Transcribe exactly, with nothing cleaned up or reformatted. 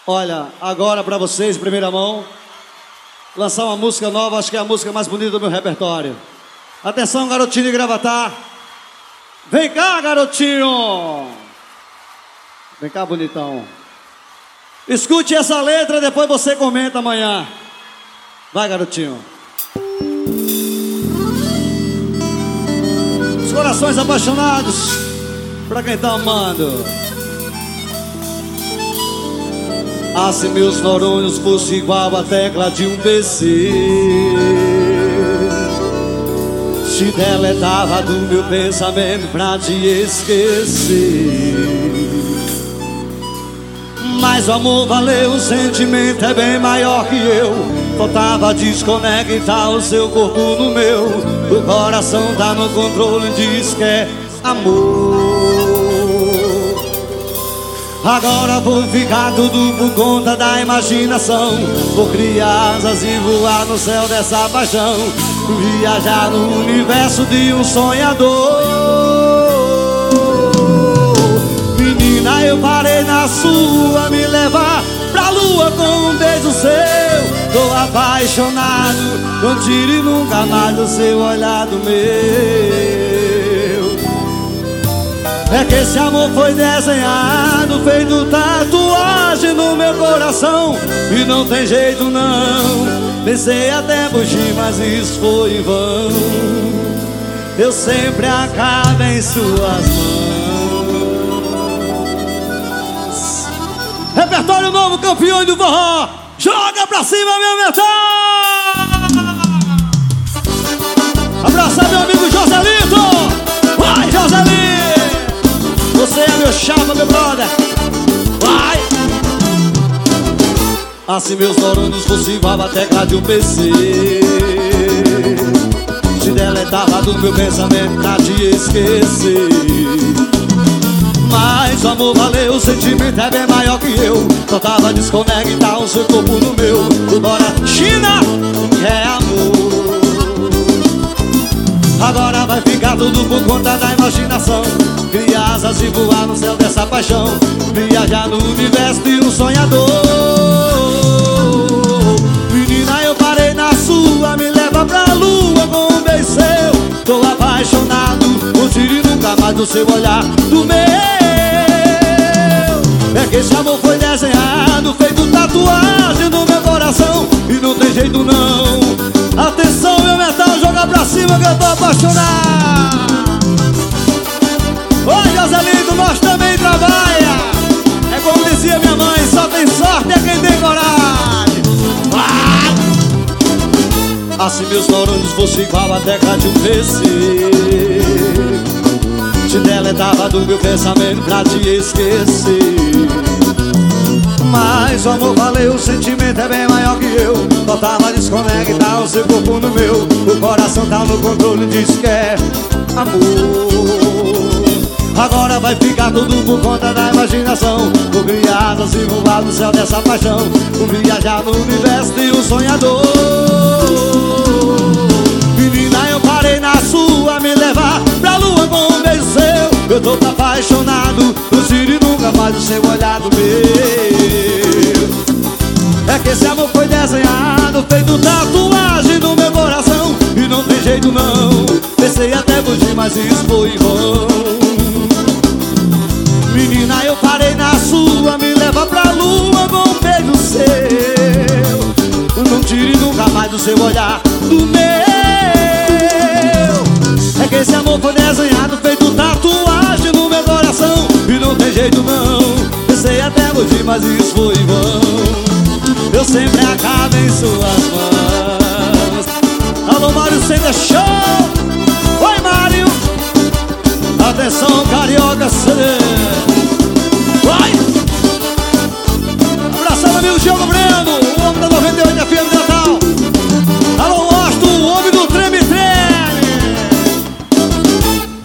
Olha, agora pra vocês, primeira mão, lançar uma música nova, acho que é a música mais bonita do meu repertório. Atenção, garotinho de Gravatá. Vem cá, garotinho. Vem cá, bonitão. Escute essa letra, depois você comenta amanhã. Vai, garotinho. Os corações apaixonados pra quem tá amando. Ah, se meus neurônios fossem igual a tecla de um P C, te deletava do meu pensamento pra te esquecer. Mas o amor valeu, o sentimento é bem maior que eu. Faltava desconectar o seu corpo no meu. O coração tá no controle, diz que é amor. Agora vou ficar tudo por conta da imaginação. Vou criar asas e voar no céu dessa paixão. Viajar no universo de um sonhador. Menina, eu parei na sua, me levar pra lua com um beijo seu. Tô apaixonado, não tire nunca mais o seu olhar do meu. É que esse amor foi desenhado, feito tatuagem no meu coração. E não tem jeito não, pensei até fugir, mas isso foi em vão. Eu sempre acabo em suas mãos. Repertório novo, campeões do forró. Joga pra cima, meu metal. Abraçar meu amigo Joselito. Vai, Joselito. Você é meu chapa, meu brother. Vai! Ah, se meus neurônios fossem igual a tecla de um P C, te deletava do meu pensamento pra te esquecer. Mas o amor valeu, o sentimento é bem maior que eu. Faltava desconectar o seu corpo no meu. Bora, China, é amor. Agora vai ficar tudo por conta da imaginação. Criar asas e voar no céu dessa paixão. Viajar no universo de um sonhador. Menina, eu parei na sua, me leva pra lua com um beijo seu. Tô apaixonado, não tire nunca mais do seu olhar do meu. É que esse amor foi desenhado, feito tatuagem no meu coração. E não tem jeito não. Atenção, meu metal, joga pra cima que eu tô apaixonado. Oi, Joselito, nós também trabalha. É como dizia minha mãe, só tem sorte é quem tem coragem. Vai! Ah, se meus neurônios fossem igual a tecla de um P C, te deletava do meu pensamento pra te esquecer. Mas o amor valeu, o sentimento é bem maior que eu. Faltava desconectar o seu corpo no meu. O coração tá no controle, diz que é amor. Agora vai ficar tudo por conta da imaginação. Vou criar asas e voar no céu dessa paixão. Vou viajar no universo de um sonhador. Menina, eu parei na sua, me levar pra lua com um beijo seu. Eu tô apaixonado, não tire nunca mais o seu olhar do meu. É que esse amor foi desenhado, feito tatuagem no meu coração. E não tem jeito não, pensei até fugir, mas isso foi em vão. Menina, eu parei na sua, me leva pra lua com um beijo seu. Não tire nunca mais do seu olhar do meu. É que esse amor foi desenhado, feito tatuagem no meu coração. E não tem jeito não, pensei até fugir, mas isso foi em vão. Eu sempre acabo em suas mãos. Alô, Mário Center Show. Oi, Mário. Atenção, Carioca C D. Vai! Abração, amigo Diogo Breno.